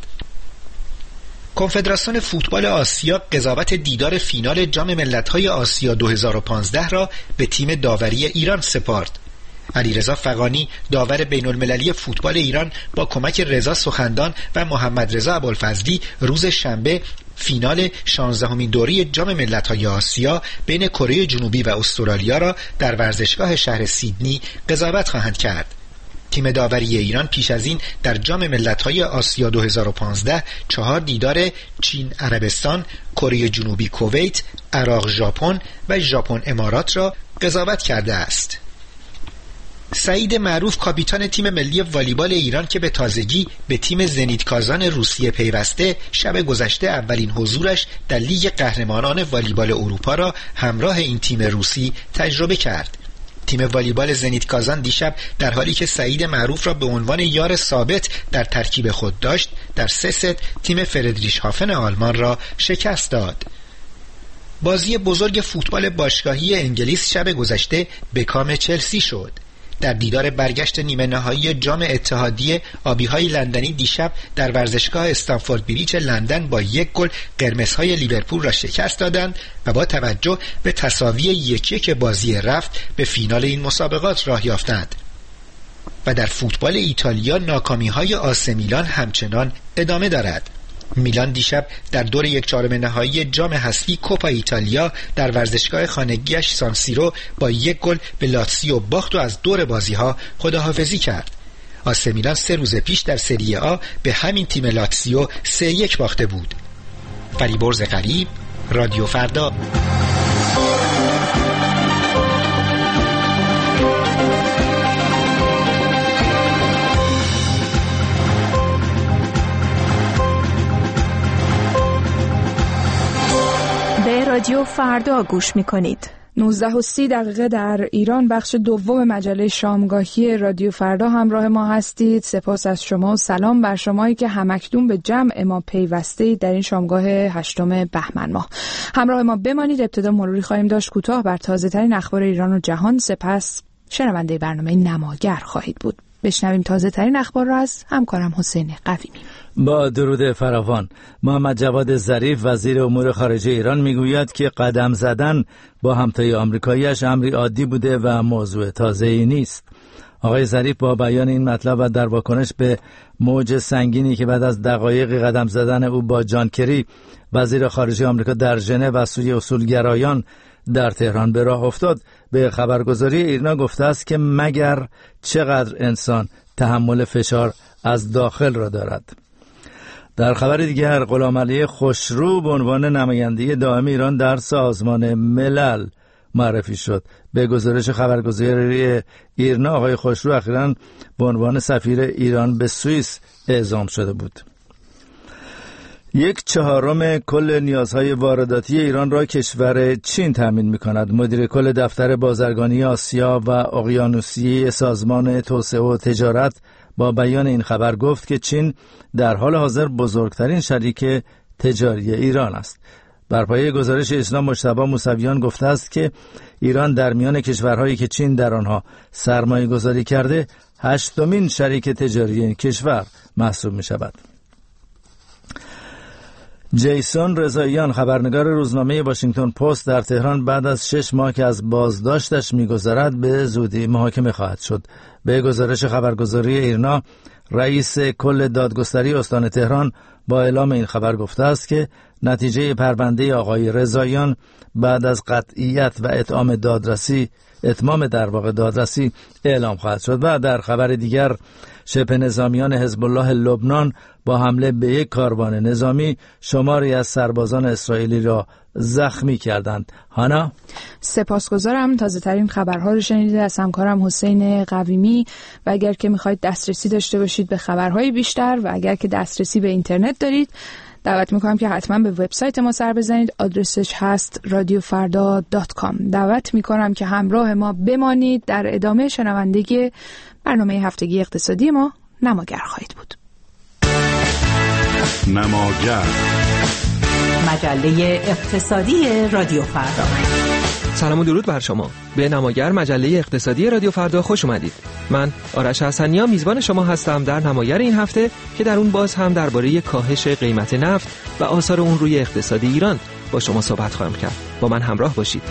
Q: کنفدراسیون فوتبال آسیا قضاوت دیدار فینال جام ملت‌های آسیا 2015 را به تیم داوری ایران سپارد. علیرضا فغانی داور بین‌المللی فوتبال ایران با کمک رضا سخندان و محمد رضا ابوالفضلی روز شنبه فینال 16مین دوره جام ملت‌های آسیا بین کره جنوبی و استرالیا را در ورزشگاه شهر سیدنی قضاوت خواهند کرد. تیم داوری ایران پیش از این در جام ملت‌های آسیا 2015 4 دیدار چین عربستان، کره جنوبی کویت، عراق ژاپن و ژاپن امارات را قضاوت کرده است. سعید معروف کاپیتان تیم ملی والیبال ایران که به تازگی به تیم زنیت کازان روسیه پیوسته شب گذشته اولین حضورش در لیگ قهرمانان والیبال اروپا را همراه این تیم روسی تجربه کرد. تیم والیبال زنیت کازان دیشب در حالی که سعید معروف را به عنوان یار ثابت در ترکیب خود داشت در 3 ست تیم فردریشهافن آلمان را شکست داد. بازی بزرگ فوتبال باشگاهی انگلیس شب گذشته به کام چلسی شد. در دیدار برگشت نیمه نهایی جام اتحادیه، آبی‌های لندنی دیشب در ورزشگاه استنفورد بریج لندن با 1 گل قرمزهای لیورپول را شکست دادند و با توجه به تساوی 1-1 بازی رفت به فینال این مسابقات راه یافتند. و در فوتبال ایتالیا ناکامی‌های آس میلان همچنان ادامه دارد. میلان دیشب در دور 1/4 نهایی جام حذفی کوپا ایتالیا در ورزشگاه خانگیش سان سیرو با 1 گل به لاتزیو باخت و از دور بازی‌ها خداحافظی کرد. آس میلان 3 روز پیش در سری آ به همین تیم لاتزیو 3-1 باخته بود. فریبرز غریب، رادیو فردا.
I: به رادیو فردا گوش می‌کنید.
A: 19:30 در ایران بخش دوم مجله شامگاهی رادیو فردا همراه ما هستید. سپاس از شما و سلام بر شمایی که همکنون به جمع ما پیوسته در این شامگاه 8 بهمن ماه. همراه ما بمانید. ابتدا مروری خواهیم داشت کوتاه بر تازه‌ترین اخبار ایران و جهان، سپس شنونده برنامه نماگر خواهید بود. بشنویم تازه‌ترین اخبار را از همکارم حسین قویمی.
R: با درود فراوان، محمد جواد ظریف وزیر امور خارجه ایران میگوید که قدم زدن با همتای آمریکایی‌اش امری عادی بوده و موضوع تازه‌ای نیست. آقای ظریف با بیان این مطلب و در واکنش به موج سنگینی که بعد از دقایق قدم زدن او با جان کری وزیر خارجه آمریکا در ژنو و سوی اصولگرایان در تهران به راه افتاد، به خبرگزاری ایرنا گفته است که مگر چقدر انسان تحمل فشار از داخل را دارد. در خبر دیگر، غلامعلی خوشرو به عنوان نماینده دائم ایران در سازمان ملل معرفی شد. به گزارش خبرگزاری ایرنا، آقای خوشرو اخیراً به عنوان سفیر ایران به سوئیس اعزام شده بود. 1/4 کل نیازهای وارداتی ایران را کشور چین تامین می‌کند. مدیر کل دفتر بازرگانی آسیا و اقیانوسیه سازمان توسعه و تجارت با بیان این خبر گفت که چین در حال حاضر بزرگترین شریک تجاری ایران است. بر پایه گزارش اسلام مجتبی موسویان گفته است که ایران در میان کشورهایی که چین در آنها سرمایه گذاری کرده 8مین شریک تجاری این کشور محسوب می شود. جیسون رضاییان، خبرنگار روزنامه واشنگتن پست در تهران، بعد از 6 ماه که از بازداشتش می‌گذرد به زودی محاکمه خواهد شد. به گزارش خبرگزاری ایرنا، رئیس کل دادگستری استان تهران با اعلام این خبر گفته است که نتیجه پرونده آقای رضاییان بعد از قطعیت و اتمام دادرسی اعلام خواهد شد. و در خبر دیگر، شبه نظامیان حزب الله لبنان با حمله به یک کاروان نظامی شماری از سربازان اسرائیلی را زخمی کردند. هانا،
A: سپاسگزارم. تازه ترین خبرها رو شنیدید از همکارم حسین قویمی. و اگر که میخواید دسترسی داشته باشید به خبرهای بیشتر و اگر که دسترسی به اینترنت دارید، دعوت میکنم که حتما به وبسایت ما سر بزنید. آدرسش هست radiofarda.com. دعوت میکنم که همراه ما بمانید. در ادامه شنوندگی برنامه هفتگی اقتصادی ما نماگر خواهید بود.
S: نماگر،
T: مجله اقتصادی رادیو فردا.
U: سلام و درود بر شما. به نماگر، مجله اقتصادی رادیو فردا خوش اومدید. من آرش حسنیا میزبان شما هستم در نماگر این هفته که در اون باز هم درباره کاهش قیمت نفت و آثار اون روی اقتصاد ایران با شما صحبت خواهم کرد. با من همراه باشید.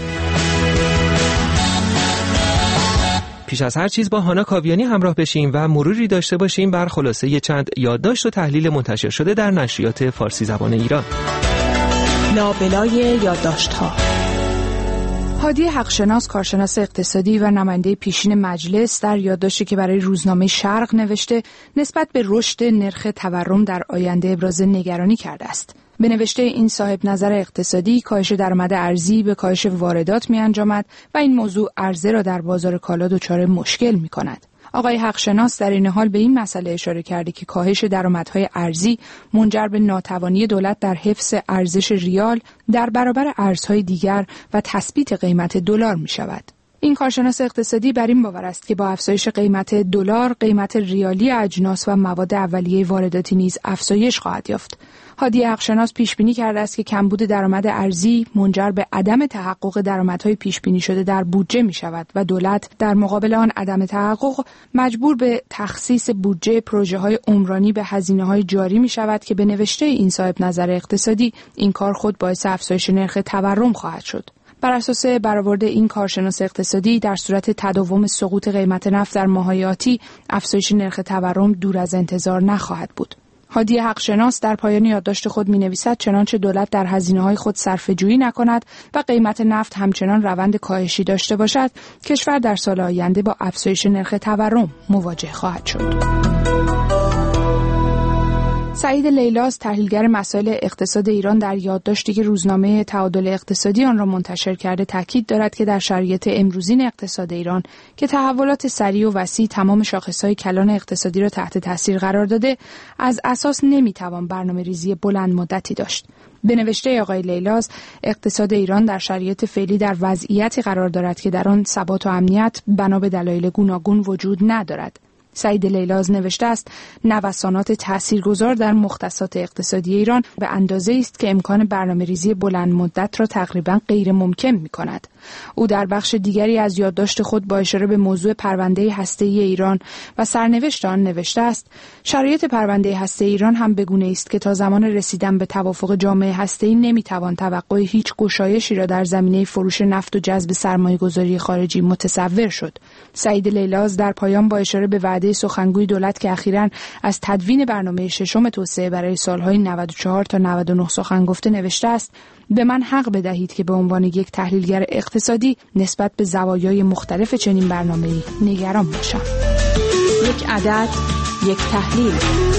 U: پیش از هر چیز با هانا کاویانی همراه بشیم و مروری داشته باشیم بر خلاصه چند یادداشت و تحلیل منتشر شده در نشریات فارسی زبان ایران.
T: لابلای یادداشت‌ها.
A: هادی حقشناس، کارشناس اقتصادی و نماینده پیشین مجلس، در یادداشتی که برای روزنامه شرق نوشته نسبت به رشد نرخ تورم در آینده ابراز نگرانی کرده است. به نوشته این صاحب نظر اقتصادی، کاهش درآمد ارزی به کاهش واردات می‌انجامد و این موضوع عرضه را در بازار کالا دچار مشکل می‌کند. آقای حقشناس در این حال به این مسئله اشاره کرده که کاهش درآمدهای ارزی منجر به ناتوانی دولت در حفظ ارزش ریال در برابر ارزهای دیگر و تثبیت قیمت دلار می‌شود. این کارشناس اقتصادی بر این باور است که با افزایش قیمت دلار، قیمت ریالی اجناس و مواد اولیه وارداتی نیز افزایش خواهد یافت. هادی حقشناس پیش بینی کرده است که کمبود درآمد ارزی منجر به عدم تحقق درآمدهای پیش بینی شده در بودجه می شود و دولت در مقابل آن عدم تحقق مجبور به تخصیص بودجه پروژه‌های عمرانی به هزینه‌های جاری می شود که به نوشته این صاحب نظر اقتصادی این کار خود باعث افزایش نرخ تورم خواهد شد. بر اساس برآورد این کارشناس اقتصادی در صورت تداوم سقوط قیمت نفت در ماه‌های آتی افزایش نرخ تورم دور از انتظار نخواهد بود. هادی حقشناس در پایان یادداشت خود می‌نویسد چنانچه دولت در هزینه‌های خود صرفه‌جویی نکند و قیمت نفت همچنان روند کاهشی داشته باشد، کشور در سال آینده با افزایش نرخ تورم مواجه خواهد شد. سعید لیلاز، تحلیلگر مسائل اقتصاد ایران، در یادداشتی که روزنامه تعادل اقتصادی آن را منتشر کرده تاکید دارد که در شرایط امروزین اقتصاد ایران که تحولات سریع و وسیع تمام شاخص‌های کلان اقتصادی را تحت تاثیر قرار داده، از اساس نمی‌توان برنامه‌ریزی بلند مدتی داشت. به نوشته آقای لیلاز، اقتصاد ایران در شرایط فعلی در وضعیتی قرار دارد که در آن ثبات و امنیت بنا به دلایل گوناگون وجود ندارد. سعید لیلاز نوشته است نوسانات تاثیرگذار در مختصات اقتصادی ایران به اندازه‌ای است که امکان برنامه‌ریزی بلند مدت را تقریباً غیر ممکن می‌کند. او در بخش دیگری از یادداشت خود با اشاره به موضوع پرونده هسته‌ای ایران و سرنوشت آن نوشته است شرایط پرونده هسته ایران هم بگونه است که تا زمان رسیدن به توافق جامعه هسته‌ای نمی‌توان توقع هیچ گشایشی را در زمینه فروش نفت و جذب سرمایه‌گذاری خارجی متصور شد. سعید لیلاز در پایان با اشاره به وعده سخنگوی دولت که اخیراً از تدوین برنامه ششم توسعه برای سالهای 94 تا 99 سخن گفته نوشته است به من حق بدهید که به عنوان یک تحلیلگر اقتصادی نسبت به زوایای مختلف چنین برنامه‌ای نگران باشم.
T: یک عدد، یک تحلیل.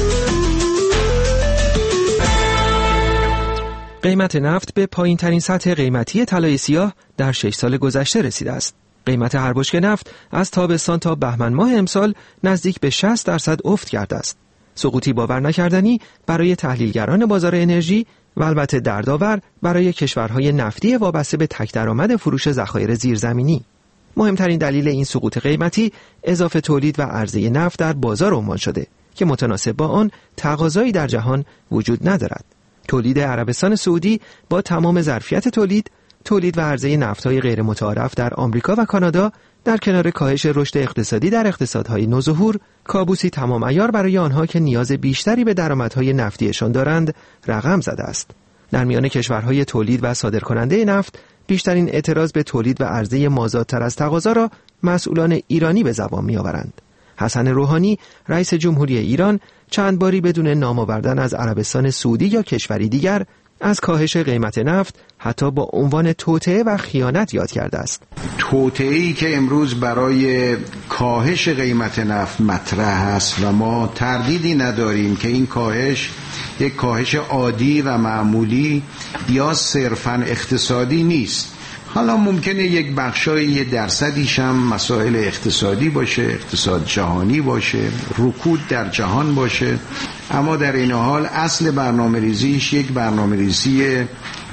U: قیمت نفت به پایین‌ترین سطح قیمتی طلای سیاه در 6 سال گذشته رسیده است. قیمت هر بشکه نفت از تابستان تا بهمن ماه امسال نزدیک به 60% افت کرده است. سقوطی باور نکردنی برای تحلیلگران بازار انرژی و البته دردآور برای کشورهای نفتی وابسته به تک درآمد فروش ذخایر زیرزمینی. مهمترین دلیل این سقوط قیمتی اضافه تولید و عرضه نفت در بازار عنوان شده که متناسب با آن تقاضایی در جهان وجود ندارد. تولید عربستان سعودی با تمام ظرفیت تولید و عرضه نفت‌های غیر متعارف در آمریکا و کانادا در کنار کاهش رشد اقتصادی در اقتصادهای نوظهور، کابوسی تمام عیار برای آنها که نیاز بیشتری به درآمدهای نفتیشان دارند رقم زده است. در میان کشورهای تولید و صادرکننده نفت، بیشترین اعتراض به تولید و عرضه مازادتر از تقاضا را مسئولان ایرانی به زبان می‌آورند. حسن روحانی، رئیس جمهوری ایران، چند باری بدون نام آوردن از عربستان سعودی یا کشوری دیگر از کاهش قیمت نفت حتی با عنوان توطئه و خیانت یاد کرده است.
S: توطئه‌ای که امروز برای کاهش قیمت نفت مطرح است و ما تردیدی نداریم که این کاهش یک کاهش عادی و معمولی یا صرفاً اقتصادی نیست. حالا ممکنه یک بخشای یه درصدیش هم مسائل اقتصادی باشه، اقتصاد جهانی باشه، رکود در جهان باشه، اما در این حال اصل برنامه‌ریزیش یک برنامه‌ریزی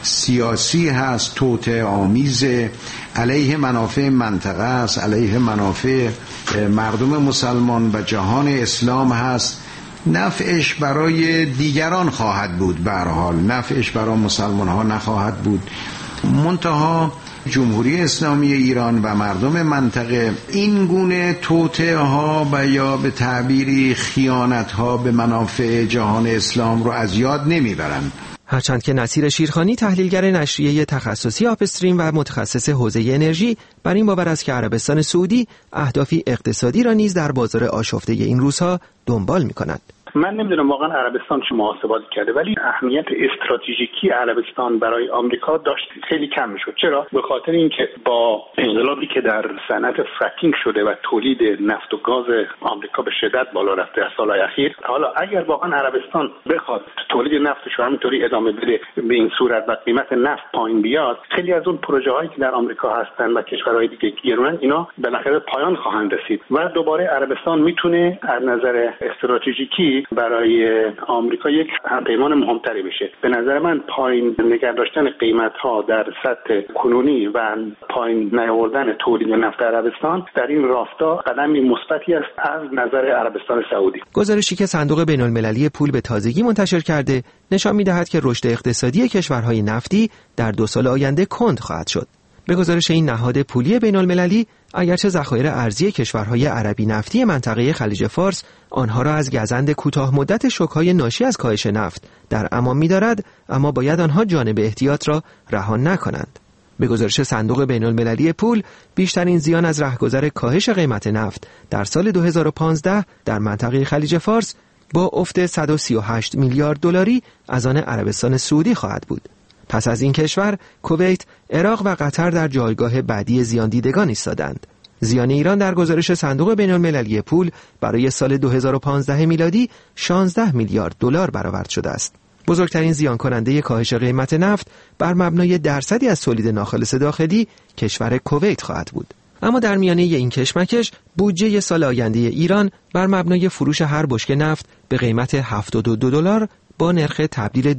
S: سیاسی هست، توطئه آمیز، علیه منافع منطقه است، علیه منافع مردم مسلمان و جهان اسلام هست. نفعش برای دیگران خواهد بود، به هر حال نفعش برای مسلمان ها نخواهد بود. منتها جمهوری اسلامی ایران و مردم منطقه این گونه توطئه ها و یا به تعبیری خیانت ها به منافع جهان اسلام رو از یاد نمیبرند.
U: هرچند که نصیر شیرخانی، تحلیلگر نشریه تخصصی آپستریم و متخصص حوزه انرژی، بر این باور است که عربستان سعودی اهدافی اقتصادی را نیز در بازار آشفته این روزها دنبال می‌کند.
V: من نمیدونم واقعا عربستان چه محاسباتی کرده، ولی اهمیت استراتژیکی عربستان برای آمریکا داشت خیلی کم میشد. چرا؟ به خاطر اینکه با انقلابی که در صنعت فرکینگ شده و تولید نفت و گاز آمریکا به شدت بالا رفته در سالهای اخیر، حالا اگر واقعا عربستان بخواد تولید نفتش رو همینطوری ادامه بده به این صورت و قیمت نفت پایین بیاد، خیلی از اون پروژه هایی که در آمریکا هستن و کشورهای دیگه گیرونن اینا بالاخره پایان خواهند رسید و دوباره عربستان میتونه از نظر استراتژیکی سعودی برای آمریکا یک همپیمان مهمتری بشه. به نظر من پایین نگه داشتن قیمت‌ها در سطح کنونی و پایین نیاوردن تولید نفت عربستان در این راستا قدمی مثبتی است از نظر عربستان سعودی.
U: گزارشی که صندوق بین‌المللی پول به تازگی منتشر کرده نشان می‌دهد که رشد اقتصادی کشورهای نفتی در 2 سال آینده کند خواهد شد. به گزارش این نهاد پولی بین‌المللی، اگرچه ذخایر ارزی کشورهای عربی نفتی منطقه خلیج فارس آنها را از گزند کوتاه مدت شوک‌های ناشی از کاهش نفت در امان می‌دارد، اما باید آنها جانب احتیاط را رها نکنند. به گزارش صندوق بین‌المللی پول، بیشترین زیان از رهگذر کاهش قیمت نفت در سال 2015 در منطقه خلیج فارس با افت 138 میلیارد دلاری از آن عربستان سعودی خواهد بود. پس از این کشور، کویت، عراق و قطر در جایگاه بعدی زیان دیدگان ایستادند. زیان ایران در گزارش صندوق بین‌المللی پول برای سال 2015 میلادی 16 میلیارد دلار برآورد شده است. بزرگترین زیان کننده کاهش قیمت نفت بر مبنای درصدی از تولید ناخالص داخلی کشور کویت خواهد بود. اما در میانه این کشمکش، بودجه سال آینده ایران بر مبنای فروش هر بشکه نفت به قیمت 72 دلار با نرخ تبدیل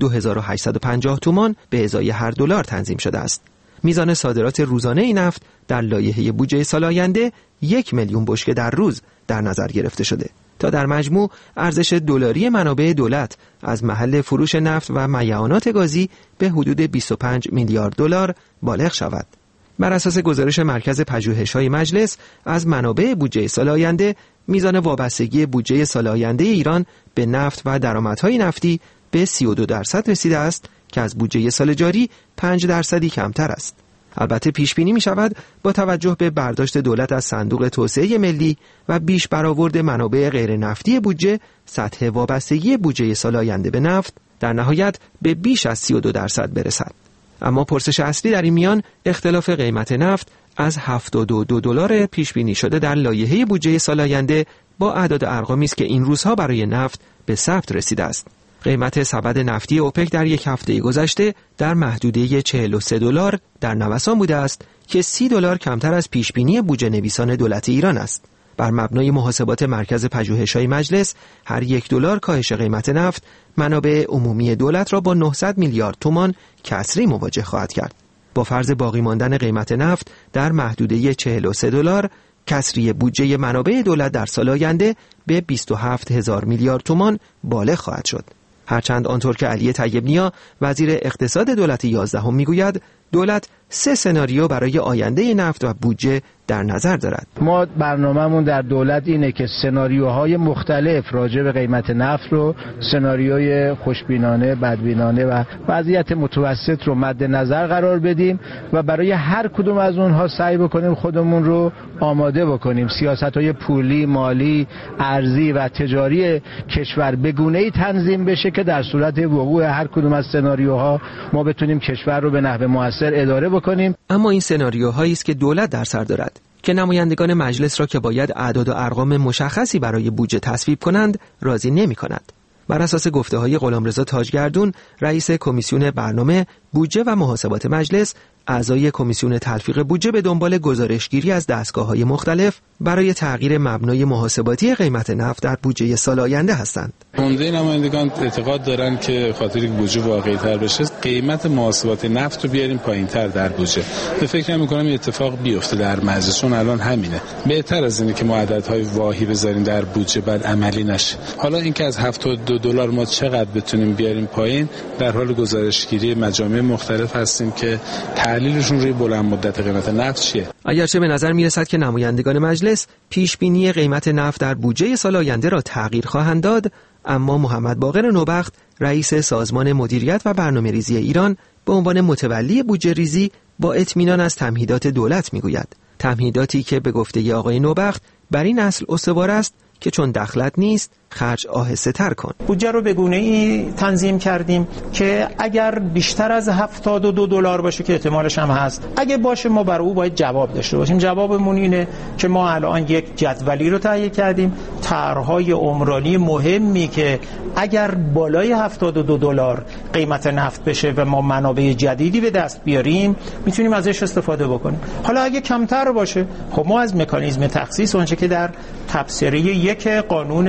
U: 2850 تومان به ازای هر دلار تنظیم شده است. میزان صادرات روزانه نفت در لایحه بودجه سال آینده 1 میلیون بشکه در روز در نظر گرفته شده تا در مجموع ارزش دلاری منابع دولت از محل فروش نفت و میعانات گازی به حدود 25 میلیارد دلار بالغ شود. بر اساس گزارش مرکز پژوهش‌های مجلس، از منابع بودجه سال آینده میزان وابستگی بودجه سال آینده ایران به نفت و درآمدهای نفتی به 32% رسیده است که از بودجه سال جاری 5% کمتر است. البته پیش بینی می شود با توجه به برداشت دولت از صندوق توسعه ملی و بیش برآورد منابع غیر نفتی بودجه، سطح وابستگی بودجه سال آینده به نفت در نهایت به بیش از 32% برسد. اما پرسش اصلی در این میان اختلاف قیمت نفت از 72 دلار پیش بینی شده در لایحه بودجه سال آینده با اعداد ارقامی است که این روزها برای نفت به ثبت رسیده است. قیمت سبد نفتی اوپک در یک هفته گذشته در محدوده 43 دلار در نوسان بوده است که 30 دلار کمتر از پیش بینی بودجه نویسان دولت ایران است. بر مبنای محاسبات مرکز پژوهش‌های مجلس، هر 1 دلار کاهش قیمت نفت منابع عمومی دولت را با 900 میلیارد تومان کسری مواجه خواهد کرد. با فرض باقی ماندن قیمت نفت در محدوده 43 دلار، کسری بودجه منابع دولت در سال آینده به 27,000 میلیارد تومان بالغ خواهد شد. هرچند آنطور که علی طیب نیا وزیر اقتصاد دولت 11 میگوید، دولت 3 سناریو برای آینده نفت و بودجه در نظر دارد.
B: ما برنامه‌مون در دولت اینه که سناریوهای مختلف راجع به قیمت نفت رو، سناریوی خوشبینانه، بدبینانه و وضعیت متوسط رو مد نظر قرار بدیم و برای هر کدوم از اونها سعی بکنیم خودمون رو آماده بکنیم. سیاست‌های پولی، مالی، ارزی و تجاری کشور به گونه‌ای تنظیم بشه که در صورت وقوع هر کدوم از سناریوها ما بتونیم کشور رو به نحو مؤثر اداره بکنیم.
U: اما این سناریوهایی است که دولت در سر دارد که نمایندگان مجلس را که باید اعداد و ارقام مشخصی برای بودجه تصویب کنند راضی نمی‌کند. بر اساس گفته‌های غلامرضا تاجگردون، رئیس کمیسیون برنامه، بودجه و محاسبات مجلس، اعضای کمیسیون تلفیق بودجه به دنبال گزارشگیری از دستگاه‌های مختلف برای تغییر مبنای محاسباتی قیمت نفت در بودجه سال آینده هستند.
C: عمده نمایندگان اعتقاد دارند که خاطر اینکه بودجه واقعی‌تر بشه، قیمت محاسبات نفت رو بیاریم پایین‌تر در بودجه. فکر نمی‌کنم این اتفاق بیفته در مجلس، چون الان همینه. بهتر از اینه که ما عددهای واهی بذاریم در بودجه بعد عملی نشه. حالا اینکه از 72 دلار ما چقدر بتونیم بیاریم پایین، در حال گزارشگیری مجامع مختلف هستیم که تحلیلشون روی بلند مدت قیمت نفت چیه.
U: اگرچه به نظر میرسد که نمایندگان مجلس پیش بینی قیمت نفت در بودجه سال آینده را تغییر خواهند داد، اما محمد باقر نوبخت، رئیس سازمان مدیریت و برنامه‌ریزی ایران، به عنوان متولی بودجه ریزی با اطمینان از تمهیدات دولت میگوید. تمهیداتی که به گفته آقای نوبخت بر این اصل استوار است که چون دخلت نیست، خرج آهسته تر کن.
W: بودجه رو به گونه‌ای تنظیم کردیم که اگر بیشتر از 72 دلار باشه که احتمالش هم هست، اگه باشه ما برای او باید جواب داشته باشیم. جوابمون اینه که ما الان یک جدولی رو تهیه کردیم، طرح‌های عمرانی مهمی که اگر بالای 72 دلار قیمت نفت بشه و ما منابع جدیدی به دست بیاریم، میتونیم ازش استفاده بکنیم. حالا اگه کمتر باشه، خب ما از مکانیزم تخصیص اونچه که در تبصره 1 قانون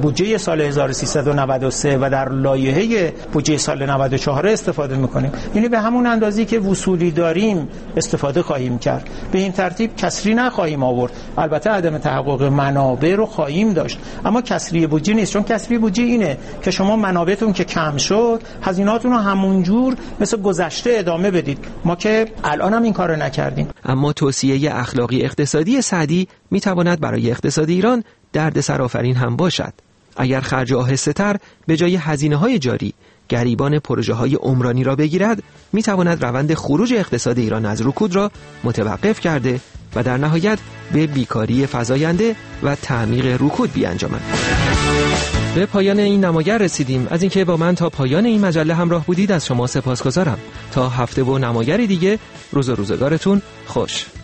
W: بودجه سال 1393 و در لایحه بودجه سال 94 استفاده میکنیم. یعنی به همون اندازی که وصولی داریم استفاده خواهیم کرد. به این ترتیب کسری نخواهیم آورد. البته عدم تحقق منابع رو خواهیم داشت، اما کسری بودجه نیست. چون کسری بودجه اینه که شما منابعتون که کم شد هزینه‌هاتون رو همونجور مثل گذشته ادامه بدید. ما که الان هم این کارو نکردیم.
U: اما توصیه اخلاقی اقتصادی سعدی میتواند برای اقتصاد ایران دردسرآفرین هم باشد. اگر خرج آهسته‌تر به جای هزینه‌های جاری گریبان پروژه‌های عمرانی را بگیرد، میتواند روند خروج اقتصاد ایران از رکود را متوقف کرده و در نهایت به بیکاری فزاینده و تعمیق رکود بیانجامد. به پایان این نماگر رسیدیم. از اینکه با من تا پایان این مجله همراه بودید از شما سپاسگزارم. تا هفته و نماگری دیگه، روز و روزگارتون خوش.